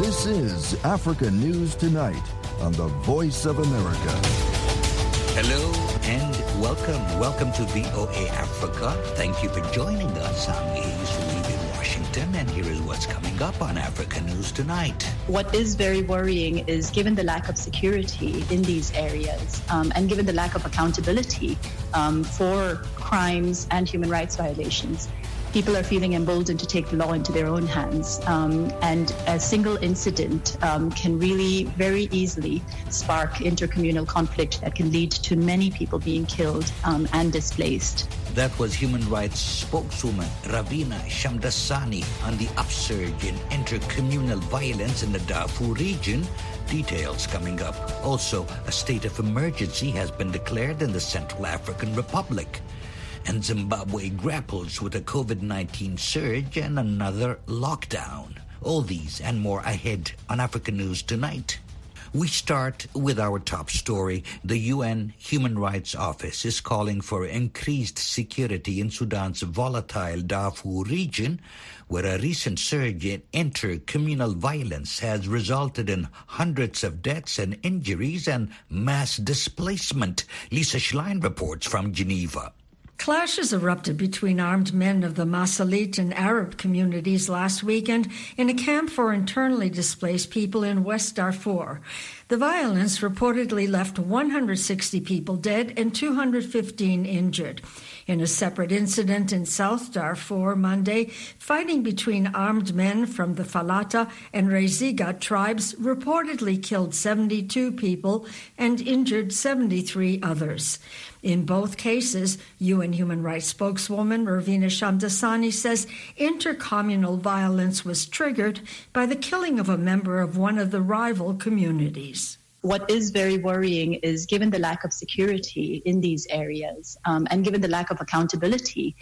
This is Africa News Tonight on the Voice of America. Hello and welcome. Welcome to VOA Africa. Thank you for joining us. I'm Ace Reed in Washington, and here is what's coming up on Africa News Tonight. What is very worrying is given the lack of security in these areas and given the lack of accountability for crimes and human rights violations, people are feeling emboldened to take the law into their own hands. And a single incident can really very easily spark intercommunal conflict that can lead to many people being killed and displaced. That was human rights spokeswoman Ravina Shamdasani on the upsurge in intercommunal violence in the Darfur region. Details coming up. Also, a state of emergency has been declared in the Central African Republic. And Zimbabwe grapples with a COVID-19 surge and another lockdown. All these and more ahead on Africa News Tonight. We start with our top story. The UN Human Rights Office is calling for increased security in Sudan's volatile Darfur region, where a recent surge in intercommunal violence has resulted in hundreds of deaths and injuries and mass displacement. Lisa Schlein reports from Geneva. Clashes erupted between armed men of the Masalit and Arab communities last weekend in a camp for internally displaced people in West Darfur. The violence reportedly left 160 people dead and 215 injured. In a separate incident in South Darfur Monday, fighting between armed men from the Falata and Reziga tribes reportedly killed 72 people and injured 73 others. In both cases, UN Human Rights spokeswoman Ravina Shamdasani says intercommunal violence was triggered by the killing of a member of one of the rival communities. What is very worrying is given the lack of security in these areas and given the lack of accountability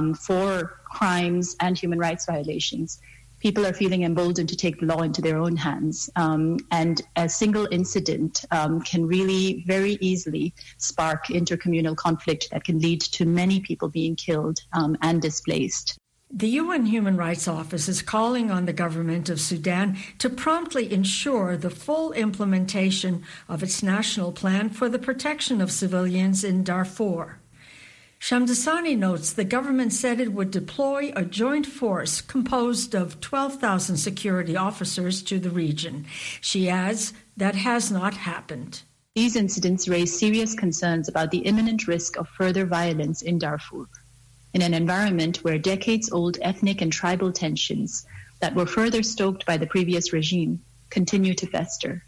for crimes and human rights violations, people are feeling emboldened to take the law into their own hands. And a single incident can really very easily spark intercommunal conflict that can lead to many people being killed and displaced. The UN Human Rights Office is calling on the government of Sudan to promptly ensure the full implementation of its national plan for the protection of civilians in Darfur. Shamdasani notes the government said it would deploy a joint force composed of 12,000 security officers to the region. She adds that has not happened. These incidents raise serious concerns about the imminent risk of further violence in Darfur, in an environment where decades-old ethnic and tribal tensions that were further stoked by the previous regime continue to fester.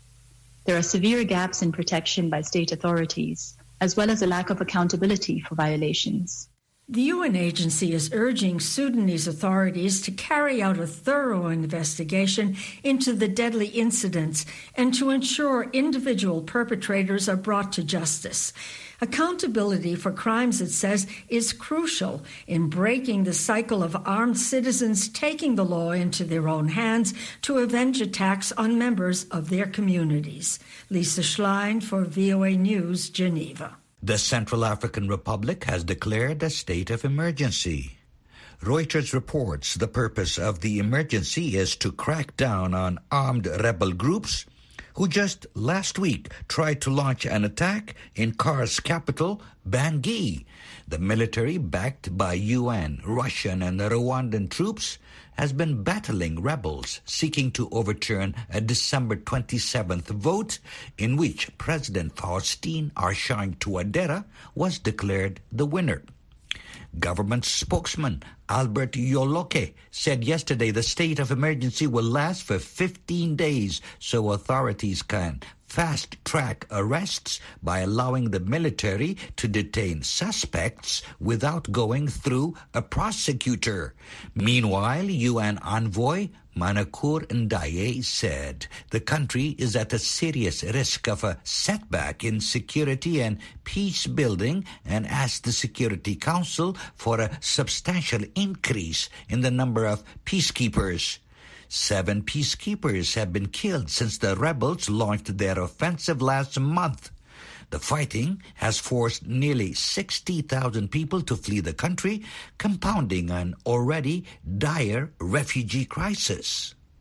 There are severe gaps in protection by state authorities, as well as a lack of accountability for violations. The UN agency is urging Sudanese authorities to carry out a thorough investigation into the deadly incidents and to ensure individual perpetrators are brought to justice. Accountability for crimes, it says, is crucial in breaking the cycle of armed citizens taking the law into their own hands to avenge attacks on members of their communities. Lisa Schlein for VOA News, Geneva. The Central African Republic has declared a state of emergency. Reuters reports the purpose of the emergency is to crack down on armed rebel groups who just last week tried to launch an attack in CAR's capital, Bangui. The military, backed by UN, Russian and Rwandan troops, has been battling rebels seeking to overturn a December 27th vote in which President Faustin Archange Touadera was declared the winner. Government spokesman Albert Yoloke said yesterday the state of emergency will last for 15 days so authorities can fast-track arrests by allowing the military to detain suspects without going through a prosecutor. Meanwhile, UN envoy Manakur Ndaye said the country is at a serious risk of a setback in security and peace building and asked the Security Council for a substantial increase in the number of peacekeepers. 7 peacekeepers have been killed since the rebels launched their offensive last month. The fighting has forced nearly 60,000 people to flee the country, compounding an already dire refugee crisis.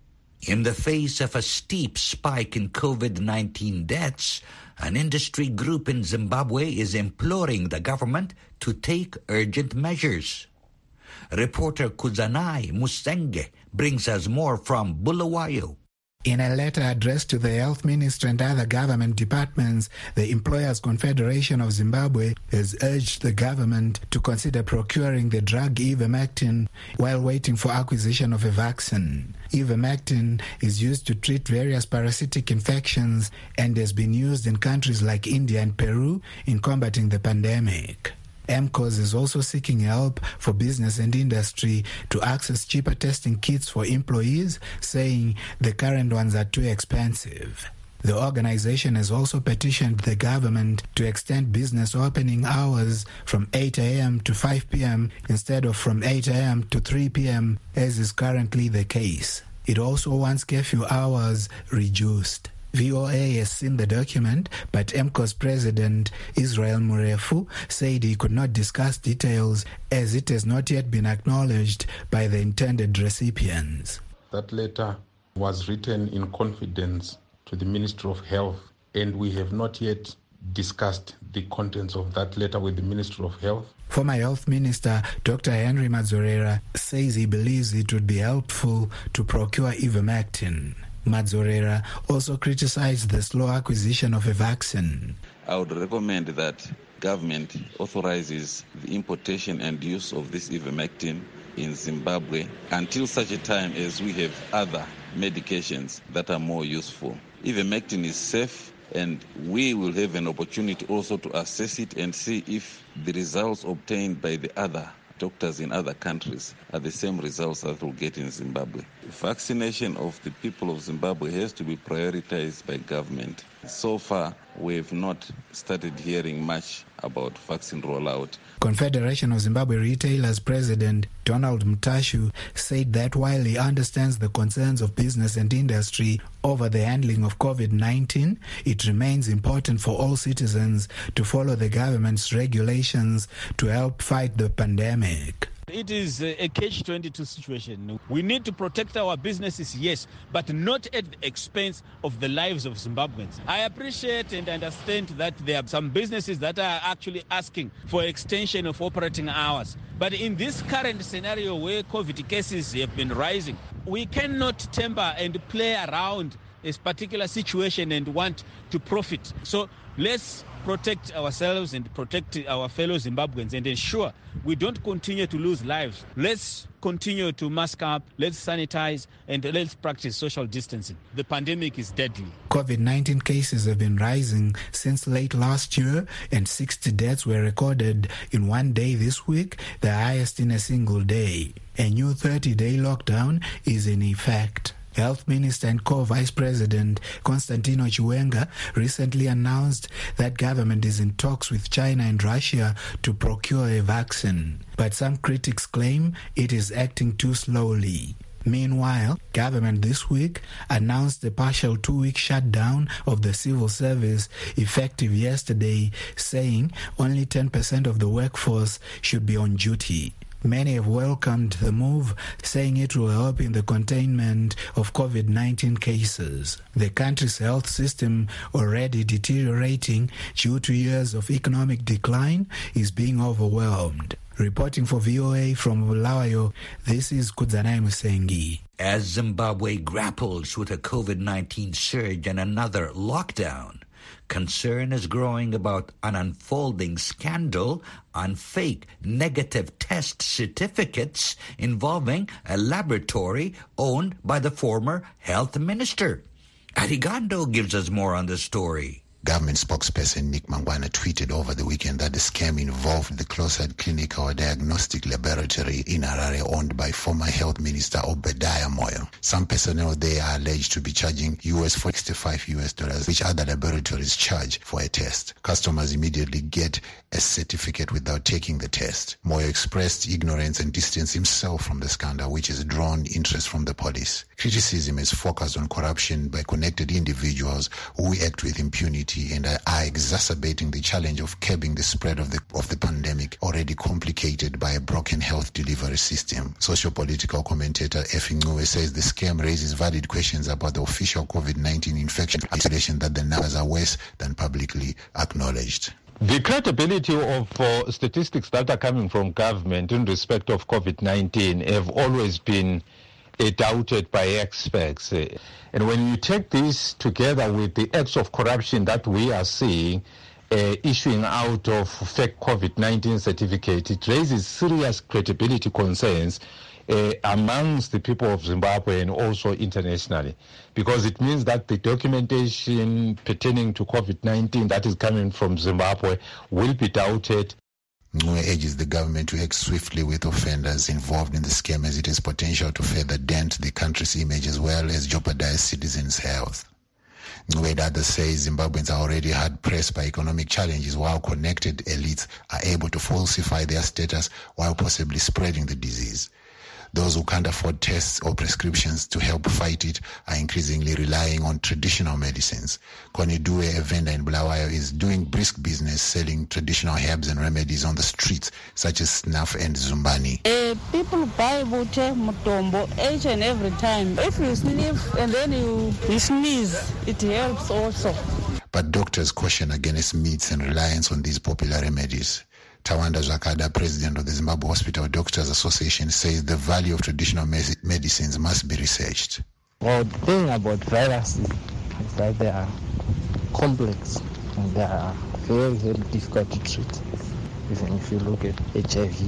In the face of a steep spike in COVID-19 deaths, an industry group in Zimbabwe is imploring the government to take urgent measures. Reporter Kuzanai Musenge brings us more from Bulawayo. In a letter addressed to the Health Minister and other government departments, the Employers Confederation of Zimbabwe has urged the government to consider procuring the drug ivermectin while waiting for acquisition of a vaccine. Ivermectin is used to treat various parasitic infections and has been used in countries like India and Peru in combating the pandemic. MCOS is also seeking help for business and industry to access cheaper testing kits for employees, saying the current ones are too expensive. The organization has also petitioned the government to extend business opening hours from 8 a.m. to 5 p.m. instead of from 8 a.m. to 3 p.m., as is currently the case. It also wants curfew hours reduced. VOA has seen the document, but MCOS President Israel Murefu said he could not discuss details as it has not yet been acknowledged by the intended recipients. That letter was written in confidence to the Ministry of Health, and we have not yet discussed the contents of that letter with the Ministry of Health. Former Health Minister Dr. Henry Madzorera says he believes it would be helpful to procure ivermectin. Madzorera also criticized the slow acquisition of a vaccine. I would recommend that government authorizes the importation and use of this ivermectin in Zimbabwe until such a time as we have other medications that are more useful. Ivermectin is safe, and we will have an opportunity also to assess it and see if the results obtained by the other doctors in other countries are the same results that we'll get in Zimbabwe. Vaccination of the people of Zimbabwe has to be prioritized by government. So far, we have not started hearing much about vaccine rollout. Confederation of Zimbabwe Retailers President Donald Mutashu said that while he understands the concerns of business and industry over the handling of COVID-19, it remains important for all citizens to follow the government's regulations to help fight the pandemic. It is a catch-22 situation. We need to protect our businesses, yes, but not at the expense of the lives of Zimbabweans. I appreciate and understand that there are some businesses that are actually asking for extension of operating hours. But in this current scenario where COVID cases have been rising, we cannot temper and play around this particular situation and want to profit. So let's protect ourselves and protect our fellow Zimbabweans and ensure we don't continue to lose lives. Let's continue to mask up, let's sanitize, and let's practice social distancing. The pandemic is deadly. COVID-19 cases have been rising since late last year, and 60 deaths were recorded in one day this week, the highest in a single day. A new 30-day lockdown is in effect. Health Minister and co-Vice President Constantino Chiwenga recently announced that government is in talks with China and Russia to procure a vaccine. But some critics claim it is acting too slowly. Meanwhile, government this week announced a partial 2-week shutdown of the civil service effective yesterday, saying only 10% of the workforce should be on duty. Many have welcomed the move, saying it will help in the containment of COVID-19 cases. The country's health system, already deteriorating due to years of economic decline, is being overwhelmed. Reporting for VOA from Bulawayo, this is Kudzanai Musengi. As Zimbabwe grapples with a COVID-19 surge and another lockdown, concern is growing about an unfolding scandal on fake negative test certificates involving a laboratory owned by the former health minister. Arigando gives us more on the story. Government spokesperson Nick Mangwana tweeted over the weekend that the scam involved the Closed Clinical Diagnostic Laboratory in Harare owned by former Health Minister Obadiah Moyo. Some personnel there are alleged to be charging $65, which other laboratories charge for a test. Customers immediately get a certificate without taking the test. Moyo expressed ignorance and distanced himself from the scandal, which has drawn interest from the police. Criticism is focused on corruption by connected individuals who act with impunity inequality and are exacerbating the challenge of curbing the spread of the pandemic, already complicated by a broken health delivery system. Socio-political commentator Effie Ngwe says the scam raises valid questions about the official COVID-19 infection isolation, that the numbers are worse than publicly acknowledged. The credibility of statistics that are coming from government in respect of COVID-19 have always been doubted by experts. And when you take this together with the acts of corruption that we are seeing, issuing out of fake COVID-19 certificate, it raises serious credibility concerns amongst the people of Zimbabwe and also internationally, because it means that the documentation pertaining to COVID-19 that is coming from Zimbabwe will be doubted. Ngwe urges the government to act swiftly with offenders involved in the scam, as it has potential to further dent the country's image as well as jeopardize citizens' health. Ngwe others say Zimbabweans are already hard pressed by economic challenges, while connected elites are able to falsify their status while possibly spreading the disease. Those who can't afford tests or prescriptions to help fight it are increasingly relying on traditional medicines. Connie Due, a vendor in Bulawayo, is doing brisk business selling traditional herbs and remedies on the streets, such as snuff and zumbani. People buy bute mutombo each and every time. If you sniff and then you sneeze, it helps also. But doctors caution against myths and reliance on these popular remedies. Tawanda Zhakada, president of the Zimbabwe Hospital Doctors Association, says the value of traditional medicines must be researched. Well, the thing about viruses is that they are complex and they are very, very difficult to treat. Even if you look at HIV,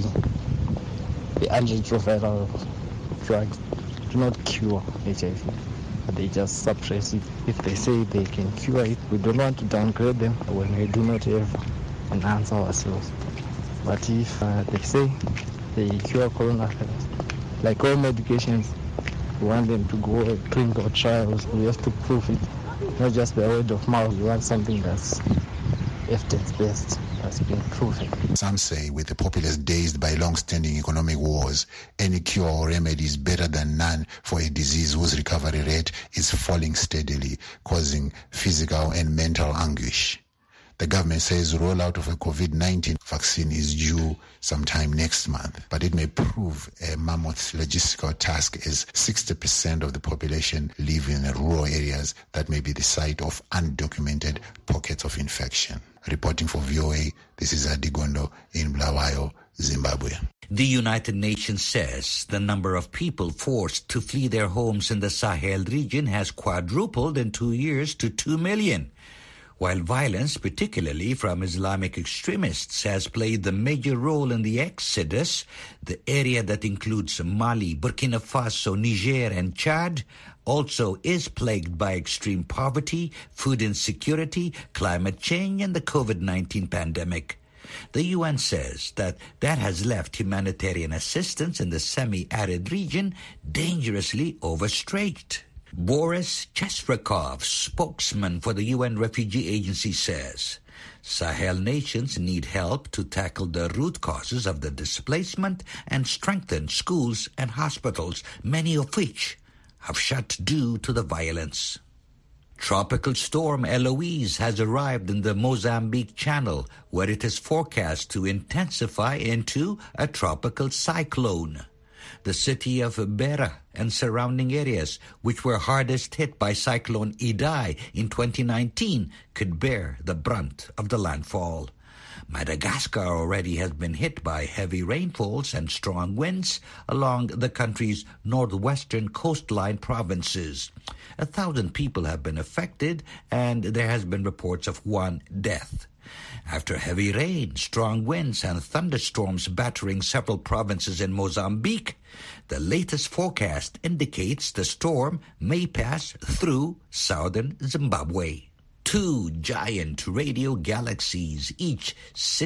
the antiretroviral drugs do not cure HIV, but they just suppress it. If they say they can cure it, we don't want to downgrade them when we do not have an answer ourselves. But if they say they cure coronavirus, like all medications, we want them to go clinical trials. We have to prove it, not just by word of mouth. We want something that's evidence-based, that's been proven. Some say with the populace dazed by long-standing economic wars, any cure or remedy is better than none for a disease whose recovery rate is falling steadily, causing physical and mental anguish. The government says rollout of a COVID-19 vaccine is due sometime next month, but it may prove a mammoth logistical task, as 60% of the population live in rural areas that may be the site of undocumented pockets of infection. Reporting for VOA, this is Adigondo in Bulawayo, Zimbabwe. The United Nations says the number of people forced to flee their homes in the Sahel region has quadrupled in 2 years to 2 million. While violence, particularly from Islamic extremists, has played the major role in the exodus, the area that includes Mali, Burkina Faso, Niger, and Chad also is plagued by extreme poverty, food insecurity, climate change, and the COVID-19 pandemic. The UN says that has left humanitarian assistance in the semi-arid region dangerously overstretched. Boris Chesrakov, spokesman for the UN Refugee Agency, says Sahel nations need help to tackle the root causes of the displacement and strengthen schools and hospitals, many of which have shut due to the violence. Tropical storm Eloise has arrived in the Mozambique Channel, where it is forecast to intensify into a tropical cyclone. The city of Beira and surrounding areas, which were hardest hit by Cyclone Idai in 2019, could bear the brunt of the landfall. Madagascar already has been hit by heavy rainfalls and strong winds along the country's northwestern coastline provinces. 1,000 people have been affected, and there has been reports of 1 death. After heavy rain, strong winds, and thunderstorms battering several provinces in Mozambique, the latest forecast indicates the storm may pass through southern Zimbabwe. 2 giant radio galaxies, each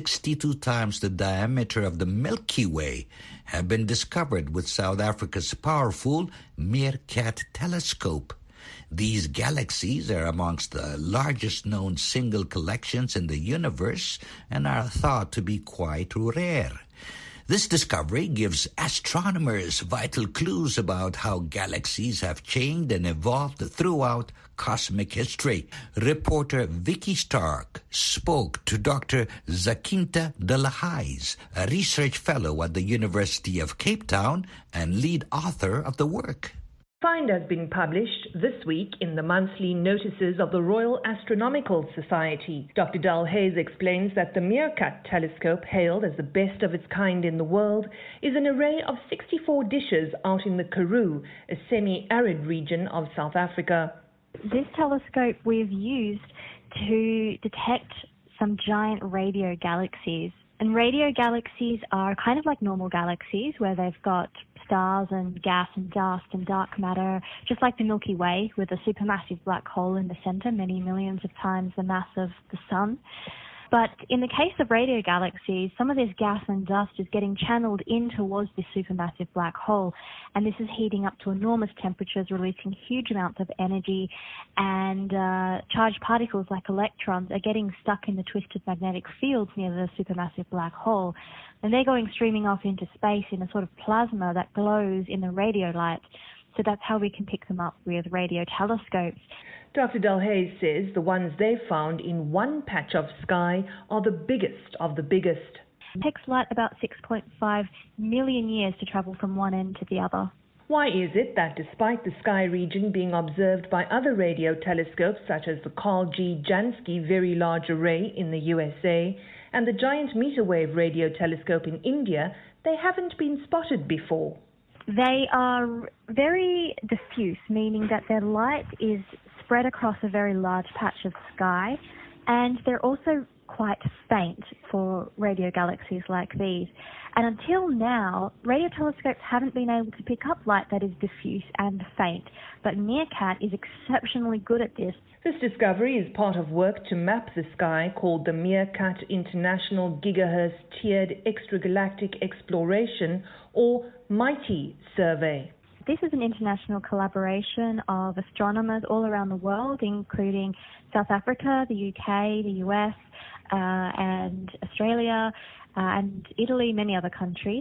62 times the diameter of the Milky Way, have been discovered with South Africa's powerful Meerkat telescope. These galaxies are amongst the largest known single collections in the universe and are thought to be quite rare. This discovery gives astronomers vital clues about how galaxies have changed and evolved throughout cosmic history. Reporter Vicky Stark spoke to Dr. Zakinta De La Haye, a research fellow at the University of Cape Town and lead author of the work. Find has been published this week in the monthly notices of the Royal Astronomical Society. Dr. De La Haye explains that the Meerkat telescope, hailed as the best of its kind in the world, is an array of 64 dishes out in the Karoo, a semi-arid region of South Africa. This telescope we've used to detect some giant radio galaxies. And radio galaxies are kind of like normal galaxies where they've got stars and gas and dust and dark matter, just like the Milky Way with a supermassive black hole in the center, many millions of times the mass of the sun. But in the case of radio galaxies, some of this gas and dust is getting channeled in towards this supermassive black hole, and this is heating up to enormous temperatures, releasing huge amounts of energy, and charged particles like electrons are getting stuck in the twisted magnetic fields near the supermassive black hole, and they're going streaming off into space in a sort of plasma that glows in the radio light. So that's how we can pick them up with radio telescopes. Dr. De La Haye says the ones they've found in one patch of sky are the biggest of the biggest. It takes light about 6.5 million years to travel from one end to the other. Why is it that despite the sky region being observed by other radio telescopes such as the Carl G. Jansky Very Large Array in the USA and the Giant Meter Wave Radio Telescope in India, they haven't been spotted before? They are very diffuse, meaning that their light is spread across a very large patch of sky, and they're also quite faint for radio galaxies like these. And until now, radio telescopes haven't been able to pick up light that is diffuse and faint, but Meerkat is exceptionally good at this. This discovery is part of work to map the sky called the Meerkat International Gigahertz Tiered Extragalactic Exploration, or MIGHTY survey. This is an international collaboration of astronomers all around the world, including South Africa, the UK, the US, and Australia, and Italy, many other countries.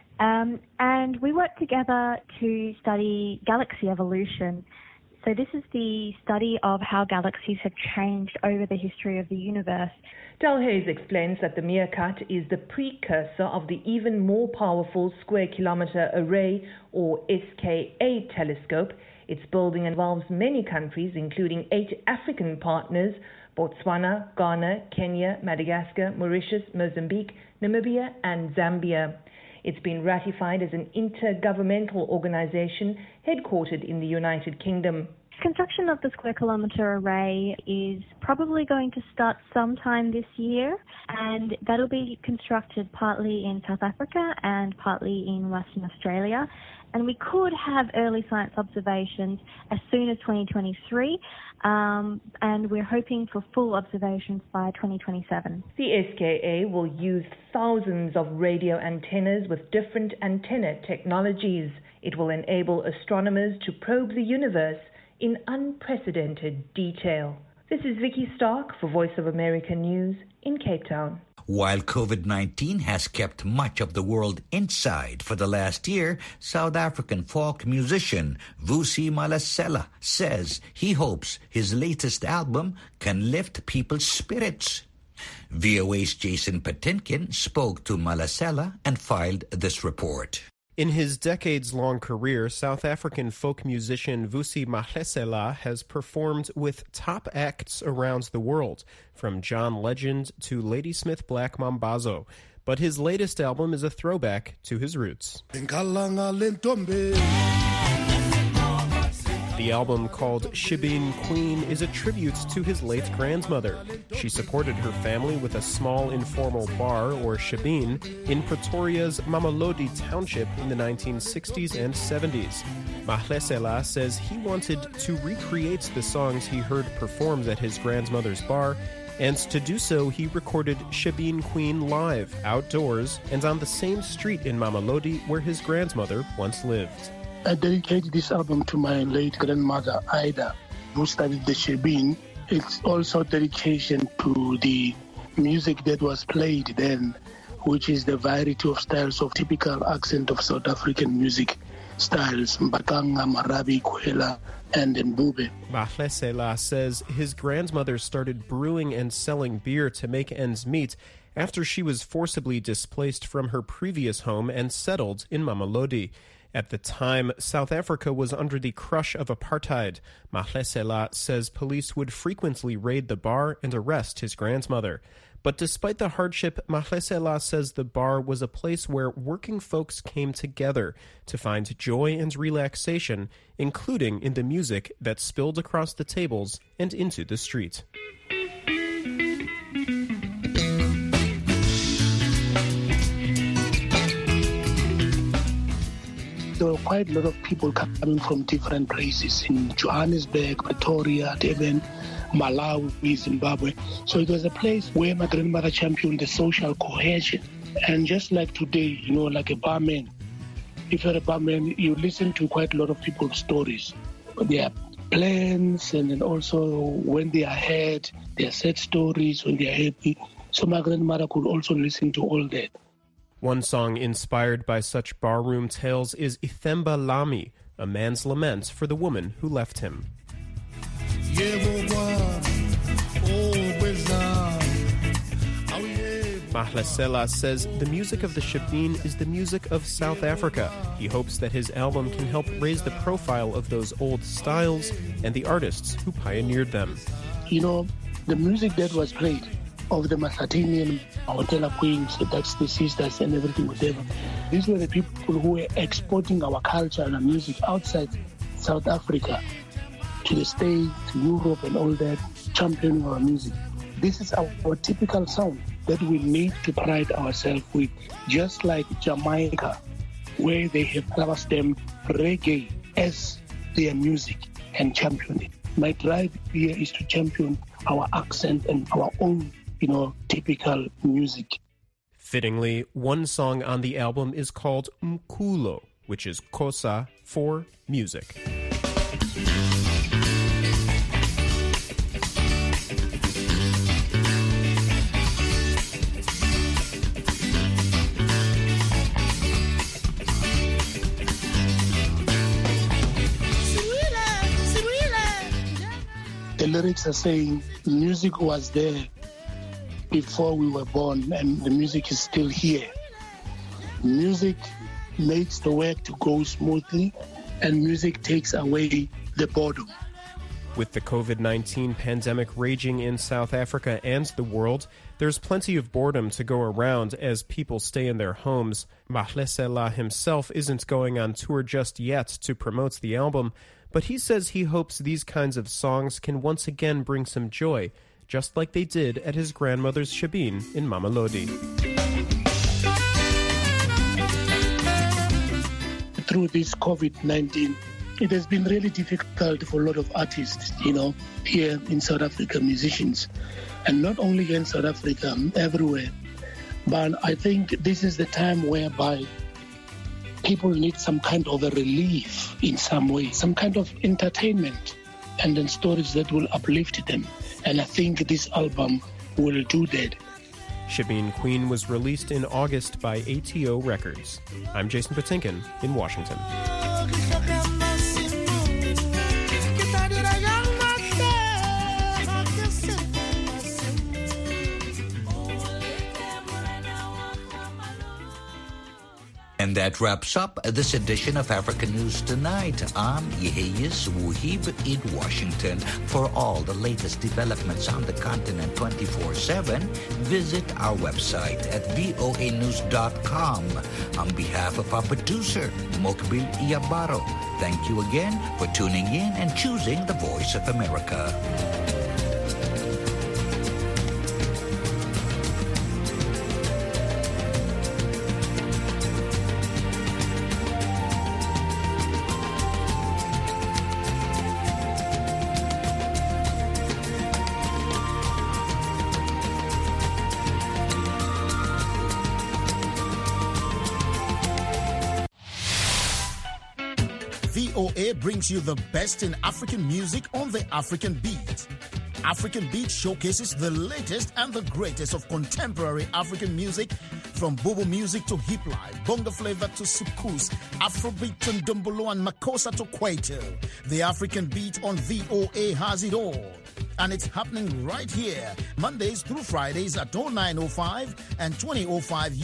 And we work together to study galaxy evolution. So this is the study of how galaxies have changed over the history of the universe. De La Haye explains that the Meerkat is the precursor of the even more powerful Square Kilometre Array, or SKA telescope. Its building involves many countries, including 8 African partners: Botswana, Ghana, Kenya, Madagascar, Mauritius, Mozambique, Namibia, and Zambia. It's been ratified as an intergovernmental organization headquartered in the United Kingdom. Construction of the Square Kilometre Array is probably going to start sometime this year, and that'll be constructed partly in South Africa and partly in Western Australia. And we could have early science observations as soon as 2023, and we're hoping for full observations by 2027. The SKA will use thousands of radio antennas with different antenna technologies. It will enable astronomers to probe the universe in unprecedented detail. This is Vicky Stark for Voice of America News in Cape Town. While COVID-19 has kept much of the world inside for the last year, South African folk musician Vusi Malesela says he hopes his latest album can lift people's spirits. VOA's Jason Patinkin spoke to Malesela and filed this report. In his decades-long career, South African folk musician Vusi Malesela has performed with top acts around the world, from John Legend to Ladysmith Black Mambazo. But his latest album is a throwback to his roots. The album, called Shebeen Queen, is a tribute to his late grandmother. She supported her family with a small informal bar, or shebeen, in Pretoria's Mamelodi township in the 1960s and 70s. Malesela says he wanted to recreate the songs he heard performed at his grandmother's bar, and to do so he recorded Shebeen Queen live, outdoors, and on the same street in Mamelodi where his grandmother once lived. I dedicate this album to my late grandmother, Ida, who studied the shebeen. It's also dedication to the music that was played then which is the variety of styles of typical accent of South African music styles, Mbaqanga, Marabi, Khwela, and Mbube. Mahlesela says his grandmother started brewing and selling beer to make ends meet after she was forcibly displaced from her previous home and settled in Mamelodi. At the time, South Africa was under the crush of apartheid. Mahlesela says police would frequently raid the bar and arrest his grandmother. But despite the hardship, Mahlesela says the bar was a place where working folks came together to find joy and relaxation, including in the music that spilled across the tables and into the street. There were quite a lot of people coming from different places in Johannesburg, Pretoria, Durban, Malawi, Zimbabwe. So it was a place where my grandmother championed the social cohesion. And just like today, like a barman, if you're a barman, you listen to quite a lot of people's stories, their plans, and then also when they are hurt, their sad stories, when they are happy. So my grandmother could also listen to all that. One song inspired by such barroom tales is Ithemba Lami, a man's lament for the woman who left him. Mahlesela says the music of the Shebeen is the music of South Africa. He hopes that his album can help raise the profile of those old styles and the artists who pioneered them. The music that was played of the Masatinian Hotel Queens, that's the sisters and everything, whatever. These were the people who were exporting our culture and our music outside South Africa to the States, to Europe and all that, championing our music. This is our typical sound that we need to pride ourselves with, just like Jamaica, where they have rubber-stamped reggae as their music and championed it. My drive here is to champion our accent and our own typical music. Fittingly, one song on the album is called Mkulo, which is Xhosa for music. The lyrics are saying music was there before we were born, and the music is still here. Music makes the work to go smoothly, and music takes away the boredom. With the COVID-19 pandemic raging in South Africa and the world, there's plenty of boredom to go around as people stay in their homes. Mahlesela himself isn't going on tour just yet to promote the album, but he says he hopes these kinds of songs can once again bring some joy, just like they did at his grandmother's Shebeen in Mamelodi. Through this COVID-19, it has been really difficult for a lot of artists, here in South Africa, musicians, and not only in South Africa, everywhere. But I think this is the time whereby people need some kind of a relief in some way, some kind of entertainment, and then stories that will uplift them. And I think this album will do that. Shebeen Queen was released in August by ATO Records. I'm Jason Patinkin in Washington. And that wraps up this edition of African News Tonight. I'm Yeheyes Wuhib in Washington. For all the latest developments on the continent 24/7, visit our website at voanews.com. On behalf of our producer, Mokbil Iyabaro, thank you again for tuning in and choosing the Voice of America. VOA brings you the best in African music on the African Beat. African Beat showcases the latest and the greatest of contemporary African music From Bobo music to hip life, bongo flavor to sukus, Afrobeat to Ndombolo and Makossa to Kwaito. The African Beat on VOA has it all. And it's happening right here, Mondays through Fridays at 09:05 and 20:05